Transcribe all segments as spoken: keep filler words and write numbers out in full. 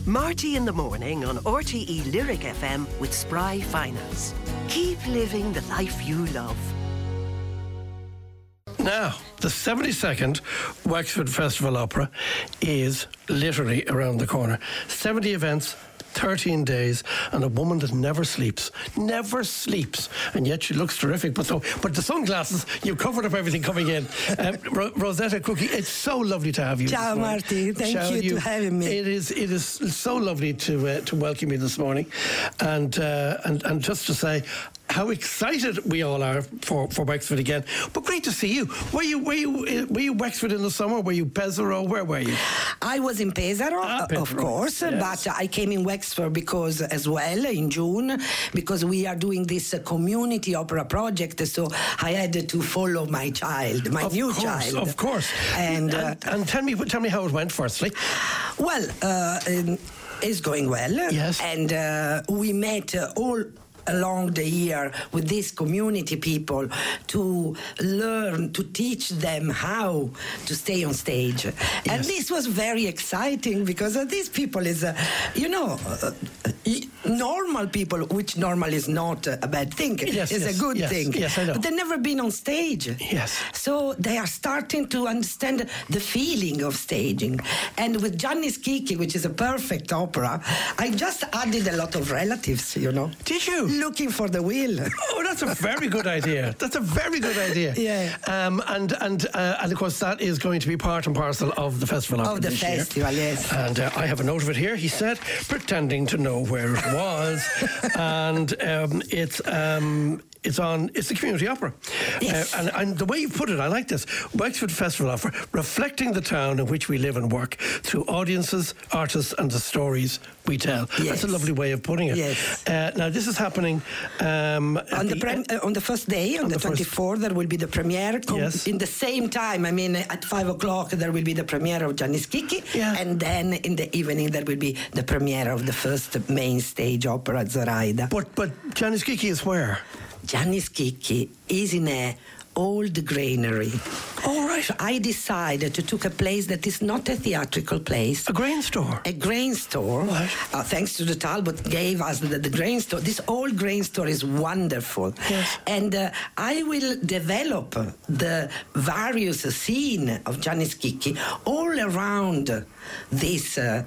Marty in the morning on R T E Lyric F M with Spry Finance. Keep living the life you love. Now, the seventy-second Wexford Festival Opera is literally around the corner. seventy events, thirteen days, and a woman that never sleeps. Never sleeps. And yet she looks terrific. But so, but the sunglasses, you've covered up everything coming in. Um, Ro- Rosetta Cookie, it's so lovely to have you. Ciao, Marty. Thank Ciao, you, you for having me. It is it is so lovely to uh, to welcome you this morning. And, uh, and, and just to say how excited we all are for, for Wexford again. But great to see you. Were you were you were you Wexford in the summer? Were you Pesaro? Where were you? I was in Pesaro, Ah, uh, Pesaro, of course, yes. but I came in Wexford because as well in June, because we are doing this uh, community opera project. So I had to follow my child, my Of new course, child. of course. And, uh, and, and tell me tell me how it went. Firstly, well, uh, um, it's going well. Yes. And uh, we met uh, all along the year with these community people to learn, to teach them how to stay on stage. Yes. And this was very exciting because uh, these people is, uh, you know, uh, normal people, which normal is not a bad thing. Yes, it's yes, a good yes, thing. yes, I know. But they've never been on stage. Yes. So they are starting to understand the feeling of staging. And with Gianni Schicchi, which is a perfect opera, I just added a lot of relatives, you know. Did you? Looking for the wheel. Oh, that's a very good idea. That's a very good idea. Yeah. Um, and and uh, and of course that is going to be part and parcel of the festival. Of the this festival, year. yes. And uh, I have a note of it here. He said, pretending to know where it was, and um, it's. Um, It's on. It's the community opera, yes. uh, and, and the way you put it, I like this. Wexford Festival Opera, reflecting the town in which we live and work through audiences, artists, and the stories we tell. Yes. That's a lovely way of putting it. Yes. Uh, now this is happening um, On the, pre- uh, on the first day, on, on the, the first- twenty-fourth, there will be the premiere. Com- Yes. In the same time, I mean, at five o'clock, there will be the premiere of Gianni Schicchi. Yeah. And then in the evening, there will be the premiere of the first main stage opera, Zoraida. But but Gianni Schicchi is where? Gianni Schicchi is in a old granary. All right. So I decided to take a place that is not a theatrical place. A grain store. A grain store. Right. Uh, thanks to the Talbot gave us the, the grain store. This old grain store is wonderful. Yes. And uh, I will develop the various scene of Gianni Schicchi all around this uh,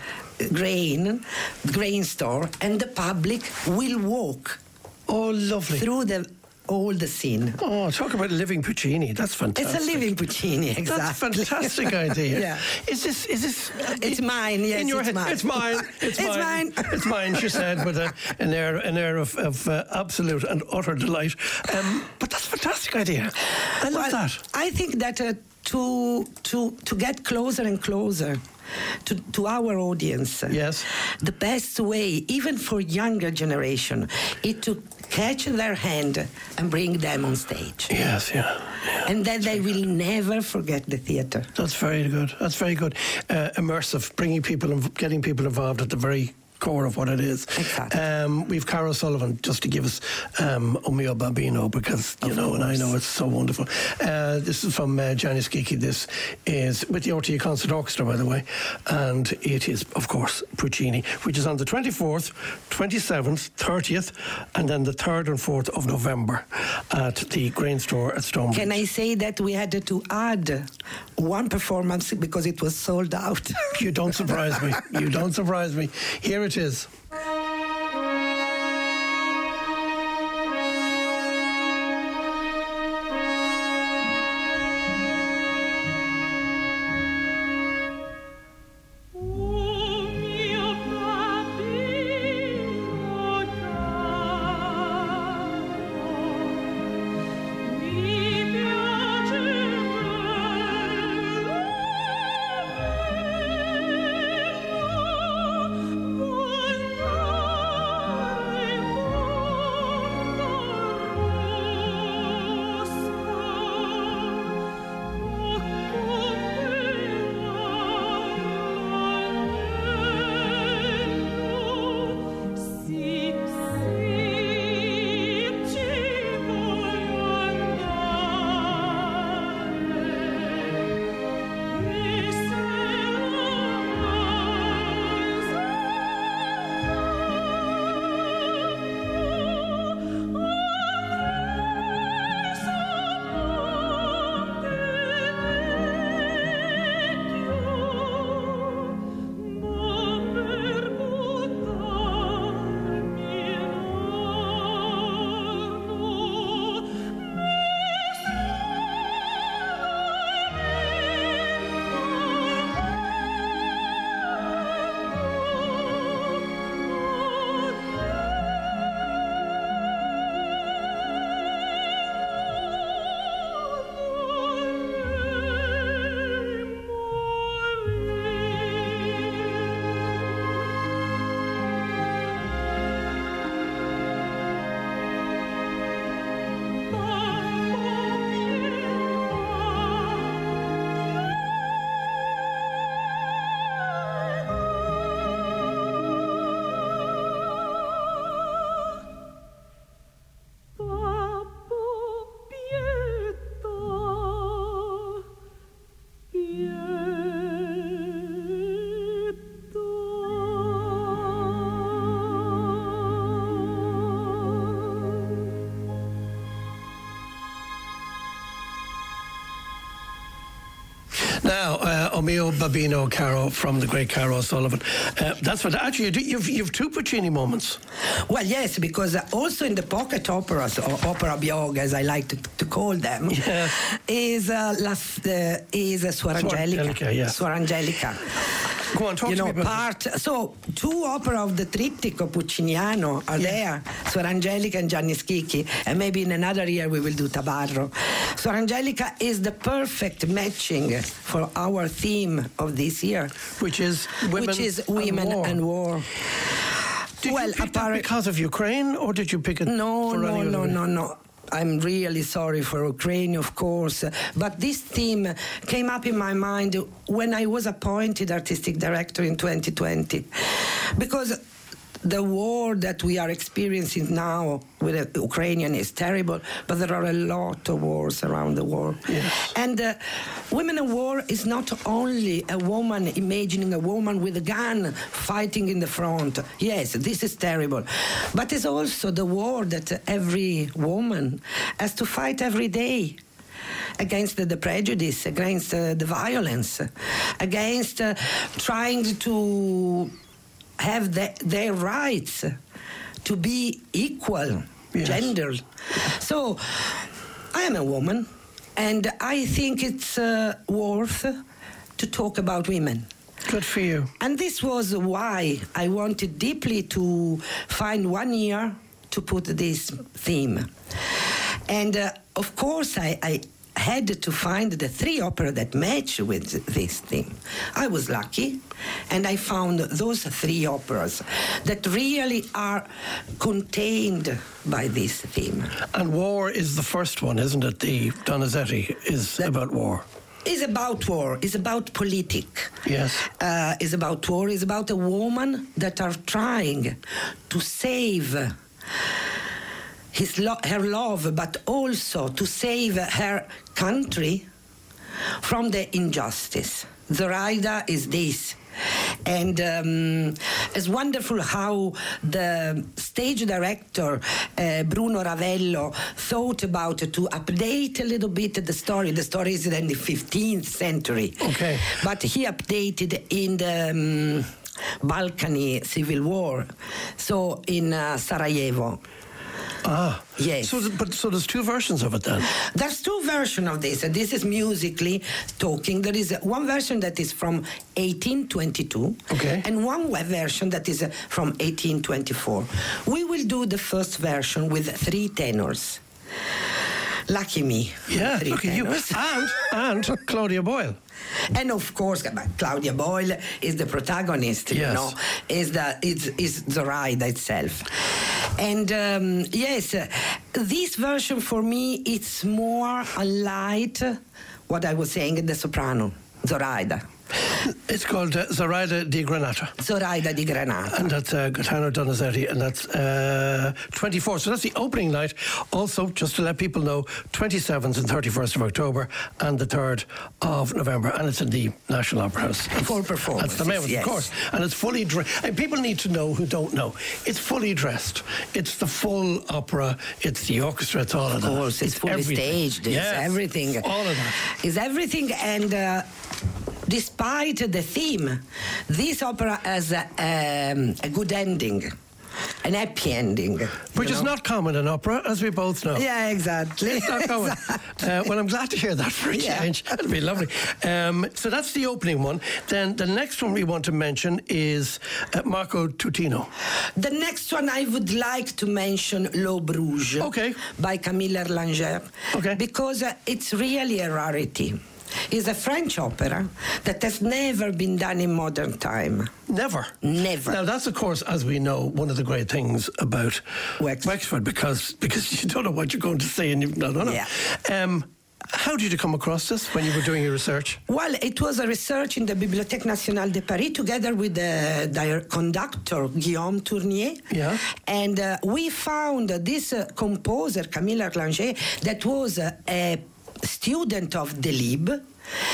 grain, grain store, and the public will walk Oh, lovely. through the all the scene. Oh, talk about living Puccini. That's fantastic. It's a living Puccini, exactly. That's a fantastic idea. Yeah. Is this, is this... It's mine, yes, in your it's head? mine. It's mine. It's, It's mine. mine. It's mine, she said, with a, an air, an air of, of uh, absolute and utter delight. Um, but that's a fantastic idea. I love Well, that. I think that uh, to to to get closer and closer to, to our audience, Yes. the best way, even for younger generation, is to catch their hand and bring them on stage. Yes, yeah. yeah. And then they will never forget the theatre. That's very good. That's very good. Uh, immersive, bringing people and getting people involved at the very core of what it is. Exactly. Um, we've Cara Sullivan just to give us um, O mio bambino, because you Of know, and I course. know it's so wonderful. Uh, this is from uh, Gianni Schicchi. This is with the R T E Concert Orchestra, by the way, and it is, of course, Puccini, which is on the twenty-fourth, twenty-seventh, thirtieth, and then the third and fourth of November at the Grain Store at Stonebridge. Can I say that we had to add one performance because it was sold out? You don't surprise me. You don't surprise me. Here it is. Mi piace O Mio Babino Caro from the great Caro O'Sullivan. Uh, that's what actually you do, you've you've two Puccini moments. Well, yes, because also in the pocket operas, or opera biog, as I like to, to call them, Yeah. is uh, la, uh, is uh, Suor Suor Angelica. Angelica, yeah. Suor Angelica. Go on, talk you to know, me about part. So two opera of the Trittico Pucciniano are Yeah. there: Suor Angelica and Gianni Schicchi, and maybe in another year we will do Tabarro. Suor Angelica is the perfect matching for our theme of this year, which is women, which is women and war. and war. Did well, you pick that appar- because of Ukraine, or did you pick it? No, for no, any no, other no, no. I'm really sorry for Ukraine, of course, but this theme came up in my mind when I was appointed artistic director in twenty twenty, because the war that we are experiencing now with the Ukrainian is terrible, but there are a lot of wars around the world. Yes. And uh, Women in War is not only a woman imagining a woman with a gun fighting in the front. Yes, this is terrible. But it's also the war that every woman has to fight every day against the, the prejudice, against uh, the violence, against uh, trying to have the, their rights to be equal, Yes. gender. So I am a woman, and I think it's uh, worth to talk about women. Good for you. And this was why I wanted deeply to find one year to put this theme. And uh, of course, I, I had to find the three operas that match with this theme. I was lucky, and I found those three operas that really are contained by this theme. And war is the first one, isn't it? The Donizetti is That- about war. It's about war. It's about politic. Yes. Uh, it's about war. It's about a woman that are trying to save his lo- her love, but also to save her country from the injustice. Zoraida is this. And um, it's wonderful how the stage director uh, Bruno Ravello thought about to update a little bit the story. The story is in the fifteenth century. Okay. But he updated in the um, Balkan Civil War, so in uh, Sarajevo. Ah. Yes. So, th- but, so there's two versions of it then? There's two versions of this, and this is musically talking. There is one version that is from eighteen twenty-two, Okay. and one we- version that is uh, from eighteen twenty-four. We will do the first version with three tenors. Lucky me. Yeah, three look at you. tenors. And, and Claudia Boyle. And of course, Claudia Boyle is the protagonist. You Yes. know, is the is is Zoraida itself. And um, yes, uh, this version for me it's more unlike what I was saying in the soprano, Zoraida. It's called uh, Zoraida di Granata. Zoraida di Granata. And that's uh, Gaetano Donizetti, and that's uh, twenty-four. So that's the opening night. Also, just to let people know, twenty-seventh and thirty-first of October and the third of November. And it's in the National Opera House. Full performance. That's the main one, yes. of course. And it's fully dressed. And people need to know who don't know. It's fully dressed. It's the full opera. It's the orchestra. It's all of, Of that. course, it's, fully everything. staged. It's Yes, everything. it's all of that. It's everything, and uh, despite the theme, this opera has a, um, a good ending, an happy ending. Which you is know? not common in opera, as we both know. Yeah, exactly. It's not common. Uh, well, I'm glad to hear that for a Yeah. change. That'll be lovely. Um, so that's the opening one. Then the next one we want to mention is uh, Marco Tutino. The next one I would like to mention, L'Eau Bruges, Okay. by Camille Erlanger, Okay. because uh, it's really a rarity. It's a French opera that has never been done in modern time. Never. Never. Now, that's, of course, as we know, one of the great things about Wexford. Wexford, because, because you don't know what you're going to say and you've not done it. Yeah. Um, how did you come across this when you were doing your research? Well, it was a research in the Bibliothèque Nationale de Paris together with the, the conductor Guillaume Tournier. Yeah. And uh, we found this uh, composer, Camille Erlanger, that was uh, a student of Delibes.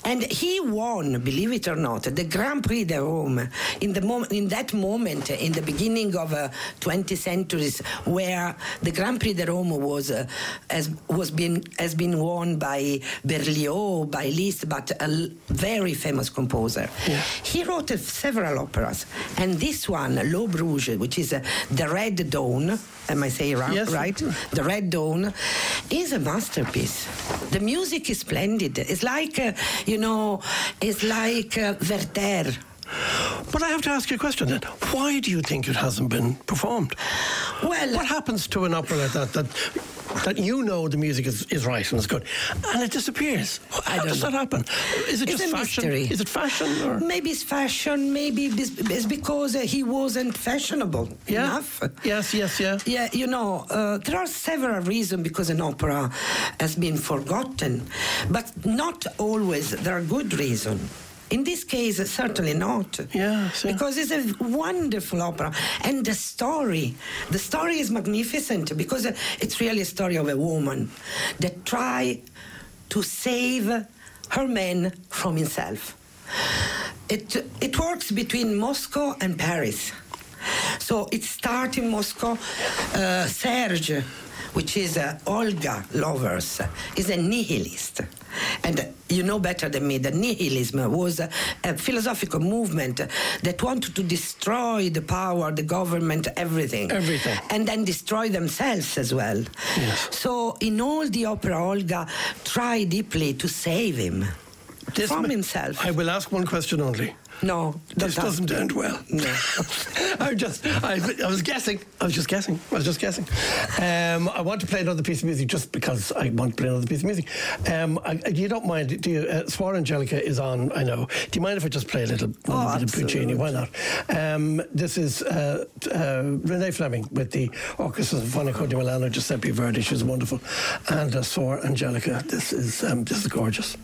And he won, believe it or not, the Grand Prix de Rome in the moment, in that moment, in the beginning of uh, twentieth centuries, where the Grand Prix de Rome was uh, has was been has been won by Berlioz, by Liszt, but a l- very famous composer. Yeah. He wrote uh, several operas, and this one, L'Aube Rouge, which is uh, the Red Dawn. Am I saying right? Yes. right? The Red Dawn is a masterpiece. The music is splendid. It's like, uh, you know, it's like uh, Werther. But I have to ask you a question then. Why do you think it hasn't been performed? Well, What happens to an opera like that, that that you know the music is, is right and is good, and it disappears? How don't does know. that happen? Is it It's just a fashion? mystery. Is it fashion? Or? maybe it's fashion, maybe it's it's because uh, he wasn't fashionable Yeah. enough. Yes, yes, yeah. Yeah, you know, uh, there are several reasons because an opera has been forgotten, but not always there are good reasons. In this case, certainly not. Yeah, see. Because it's a wonderful opera. And the story, the story is magnificent because uh, it's really a story of a woman that tries to save her man from himself. It, it works between Moscow and Paris. So it starts in Moscow. Uh, Serge, which is uh, Olga Lovers, is a nihilist. And uh, you know better than me that nihilism was uh, a philosophical movement that wanted to destroy the power, the government, everything. Everything. And then destroy themselves as well. Yes. So in all the opera, Olga tried deeply to save him This from ma- himself. I will ask one question only. no, This don't doesn't end well. No. I'm just, I, I was guessing. I was just guessing. I was just guessing. Um, I want to play another piece of music just because I want to play another piece of music. Um, I, you don't mind, do you? Uh, Suor Angelica is on, I know. Do you mind if I just play a little, a Oh, little bit of Puccini? absolutely. Why not? Um, this is uh, uh, Renee Fleming with the Orchestra Sinfonico di Milano, Giuseppe Verdi. She's wonderful. And uh, Suor Angelica. This is, um, this is gorgeous.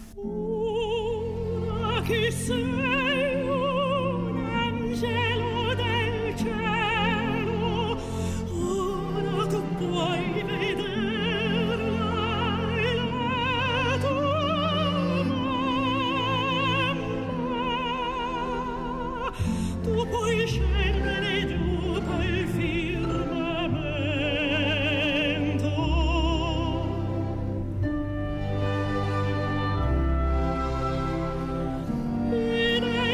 Chi sei un angelo del cielo, ora tu puoi vederla e la tua mamma. Tu puoi scendere giù pel firmamento. Ed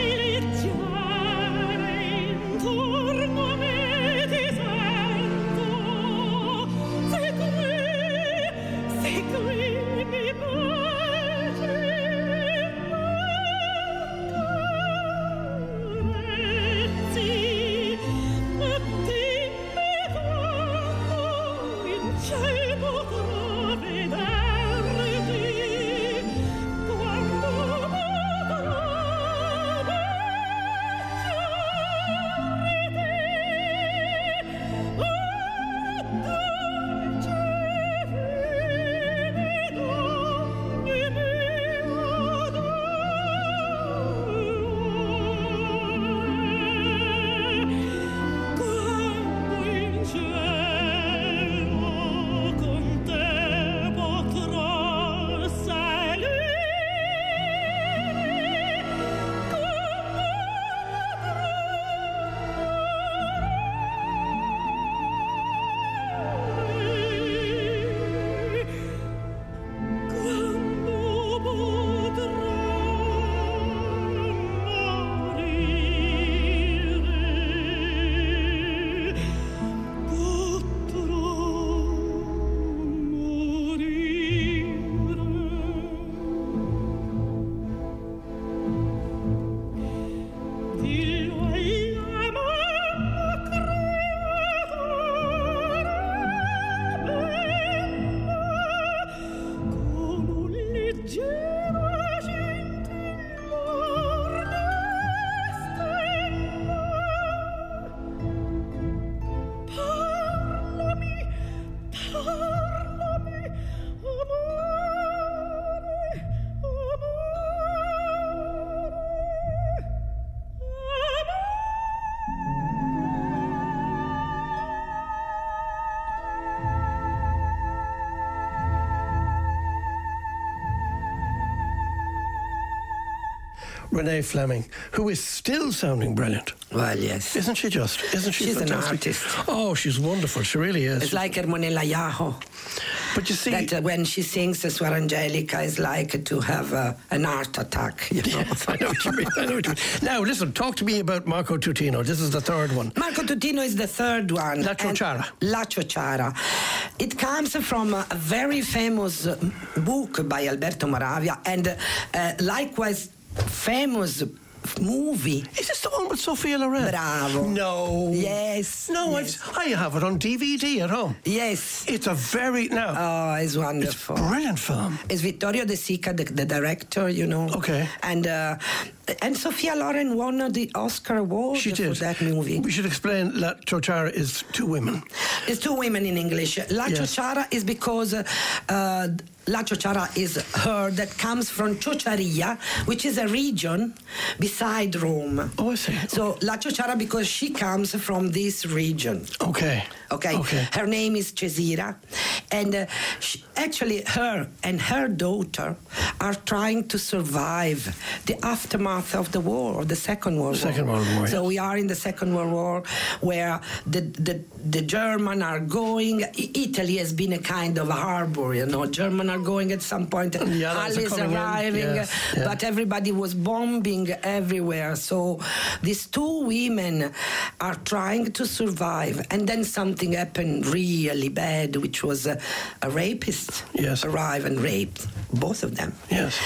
Renee Fleming, who is still sounding brilliant. Well, yes. Isn't she just? Isn't she She's fantastic? an artist. Oh, she's wonderful. She really is. It's like Hermonella Yaho. But you see, that uh, when she sings the Suor Angelica is like to have uh, an heart attack. You know? yes, I know what you mean. I know what you mean. Now, listen, talk to me about Marco Tutino. This is the third one. Marco Tutino is the third one. La Ciociara. La Ciociara. It comes from a very famous book by Alberto Moravia and uh, likewise famous movie. Is this the one with Sophia Loren? Bravo. No. Yes. No, yes. I've, I have it on D V D at home. Yes. It's a very, now. Oh, it's wonderful. It's a brilliant film. It's Vittorio De Sica, the, the director, you know. Okay. And uh, and Sophia Loren won the Oscar award She did. for that movie. We should explain La Ciociara is two women. It's two women in English. La Yes. Ciociara is because uh, uh, La Ciociara is her that comes from Ciociaria, which is a region beside Rome. Oh, I see. So La Ciociara because she comes from this region. Okay. Okay. Okay. Her name is Cesira, and uh, she, actually her and her daughter are trying to survive the aftermath of the war, of the Second World War. Second World War, So yes. we are in the Second World War, where the the the German are going. I- Italy has been a kind of a harbor, you know. German are going at some point. The Allies are Allies coming in, arriving, yes, yeah. but everybody was bombing everywhere. So these two women are trying to survive, and then something happened really bad, which was a, a rapist Yes. arrived and raped both of them. Yes.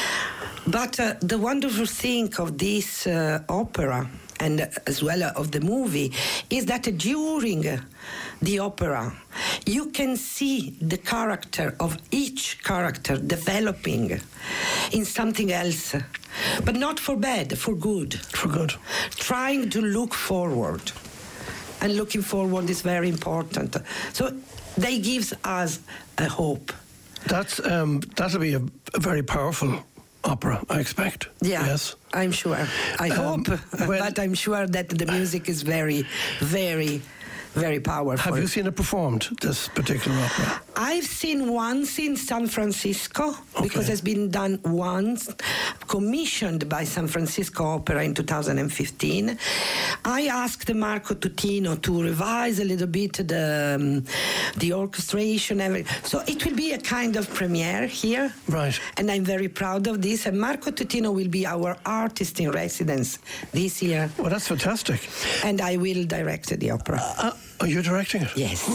But uh, the wonderful thing of this uh, opera, and uh, as well uh, of the movie, is that during uh, the opera, you can see the character of each character developing in something else, but not for bad, for good. For good. Trying to look forward. And looking forward is very important. So they gives us a hope. That's um, that'll be a, a very powerful opera, I expect. Yeah, Yes. I'm sure. I Um, hope, well- but I'm sure that the music is very, very, very powerful. Have you seen it performed, this particular opera? I've seen once in San Francisco, because Okay. it's been done once, commissioned by San Francisco Opera in two thousand fifteen. I asked Marco Tutino to revise a little bit the um, the orchestration. Every, so it will be a kind of premiere here. Right. And I'm very proud of this. And Marco Tutino will be our artist in residence this year. Well, that's fantastic. And I will direct the opera. Uh, are you directing it? Yes.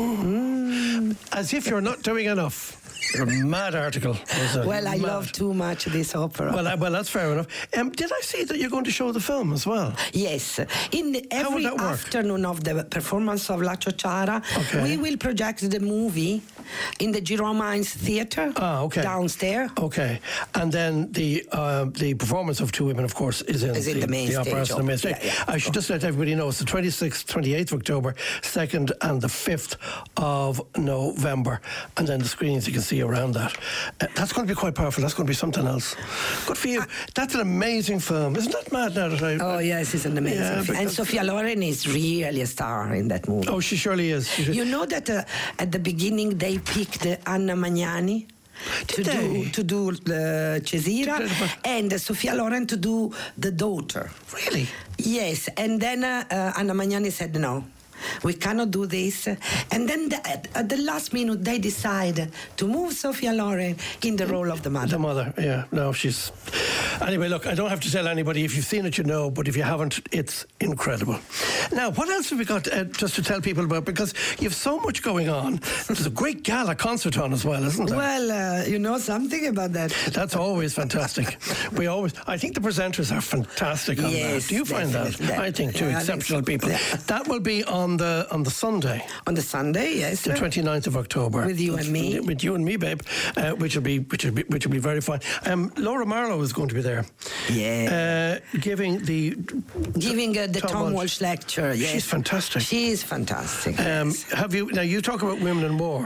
As if you're not doing enough. You're a mad article. Was it? Well, I Mad. love too much this opera. Well, I, well, that's fair enough. Um, did I see that you're going to show the film as well? Yes. In the- How would every that work? afternoon of the performance of La Ciociara, Okay. we will project the movie in the Jerome Hines Theatre Ah, okay. downstairs. Okay, and then the uh, the performance of Two Women, of course, is in, Is in the main opera stage, house in the main yeah, stage. yeah, I should just let everybody know it's the twenty-sixth, twenty-eighth of October, second and the fifth of November, and then the screenings you can see around that. Uh, that's going to be quite powerful. That's going to be something else. Good for you. That's an amazing film. Isn't that mad now that I... Oh, yes, it's an amazing Yeah, film. And because- Sophia Loren is really a star in that movie. Oh, she surely is. She You know that uh, at the beginning they picked uh, Anna Magnani to Did they? do to do the Cesira To do the- and uh, Sophia Loren to do the daughter. Really? Yes, and then uh, uh, Anna Magnani said no. We cannot do this. And then the, at, at the last minute, they decide to move Sophia Loren in the role of the mother. The mother, yeah. No, she's... Anyway, look, I don't have to tell anybody. If you've seen it, you know. But if you haven't, it's incredible. Now, what else have we got uh, just to tell people about? Because you have so much going on. There's a great gala concert on as well, isn't there? Well, uh, you know something about that. That's always fantastic. We always... I think the presenters are fantastic on Yes, that. Do you find that? definitely. I think, two Yeah, I think exceptional so. people. Yeah. That will be on the on the Sunday, On the Sunday, yes. the twenty-ninth of October. With you and me. With you and me, babe, uh, which will be which will be which will be very fun. Um, Laura Marlowe is going to be there. Yeah. Uh, giving the Giving uh, the Tom Tom, Walsh. Walsh lecture. Yes. She's fantastic. She is fantastic. Um, yes. have you now? You talk about women in war.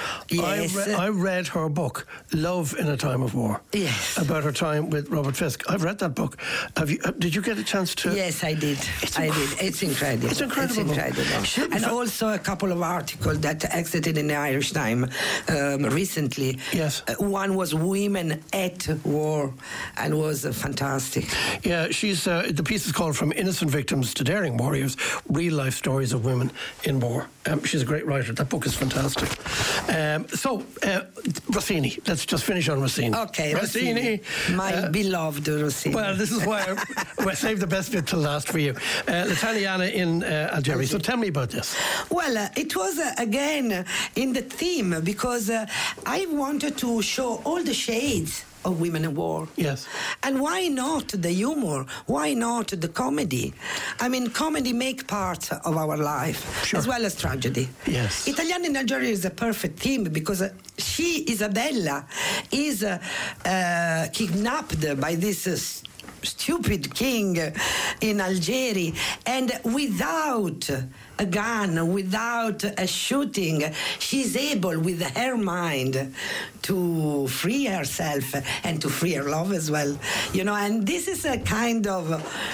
Yes. I, re- I read her book, Love in a Time of War. Yes. About her time with Robert Fisk. I've read that book. Have you? Uh, did you get a chance to? Yes, I did. It's I inc- did. It's incredible. It's incredible. It's incredible. She- And also a couple of articles that exited in the Irish Times um, recently. Yes. Uh, one was Women at War, and was uh, fantastic. Yeah, she's uh, the piece is called From Innocent Victims to Daring Warriors: Real Life Stories of Women in War. Um, she's a great writer. That book is fantastic. Um, so, uh, Rossini. Let's just finish on Rossini. Okay, Rossini. Rossini. My uh, beloved Rossini. Well, this is why I, I saved the best bit till last for you. Uh, L'Italiana in uh, Algeria. So tell me about this. Well, uh, it was uh, again uh, in the theme because uh, I wanted to show all the shades of women in war. Yes. And why not the humor? Why not the comedy? I mean, comedy make part of our life, Sure. as well as tragedy. Yes. Italiana in Algeria is a perfect theme because uh, she, Isabella, is uh, uh, kidnapped by this uh, stupid king in Algeria, and without a gun, without a shooting, she's able with her mind to free herself and to free her love as well, you know. And this is a kind of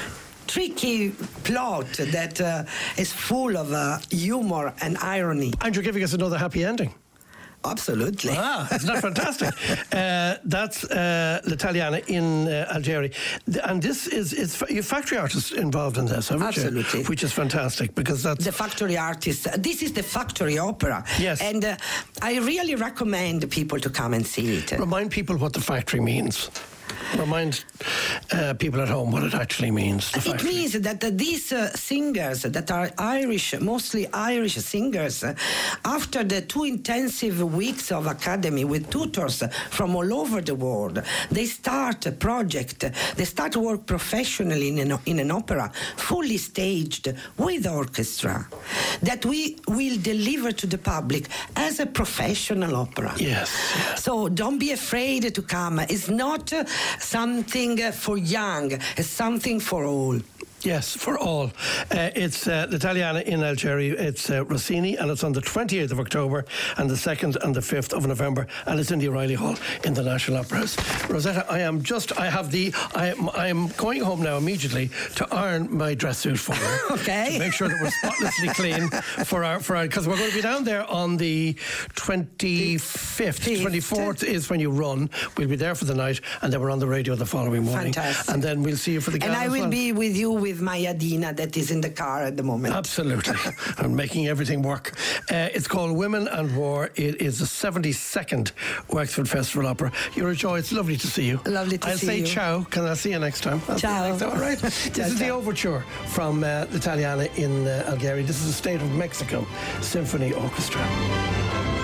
tricky plot that uh, is full of uh, humor and irony. And you're giving us another happy ending. Absolutely. Ah, isn't that fantastic? uh, that's uh, L'Italiana in uh, Algeria. Th- And this is, it's you factory artists involved in this, haven't you? Absolutely. Which is fantastic because that's... The factory artist. This is the factory opera. Yes. And uh, I really recommend people to come and see it. Remind people what the factory means. Remind uh, people at home what it actually means. The It factory. means that uh, these uh, singers that are Irish, mostly Irish singers, uh, after the two intensive weeks of academy with tutors from all over the world, they start a project, they start to work professionally in an, in an opera, fully staged with orchestra, that we will deliver to the public as a professional opera. Yes. yes. So don't be afraid to come. It's not uh, something uh, for young, it's something for all. Yes, for all. Uh, it's uh, L'Italiana in Algeria. It's uh, Rossini, and it's on the twenty-eighth of October and the second and the fifth of November, and it's in the O'Reilly Hall in the National Opera House. Rosetta, I am just, I have the, I am, I am going home now immediately to iron my dress suit for her. Okay. To make sure that we're spotlessly clean for our, for our, because we're going to be down there on the twenty-fifth. twenty-fourth is when you run. We'll be there for the night, and then we're on the radio the following morning. Fantastic. And then we'll see you for the And gala I as will well. be with you with my Adina that is in the car at the moment. Absolutely. I'm making everything work. Uh, it's called Women and War. It is the seventy-second Wexford Festival Opera. You're a joy. It's lovely to see you. Lovely to I'll see say you. ciao. Can I see you next time? I'll see you Ciao. next time. All right. This Ciao, is the ciao. overture from uh, L'Italiana in uh, Algeria. This is the State of Mexico Symphony Orchestra.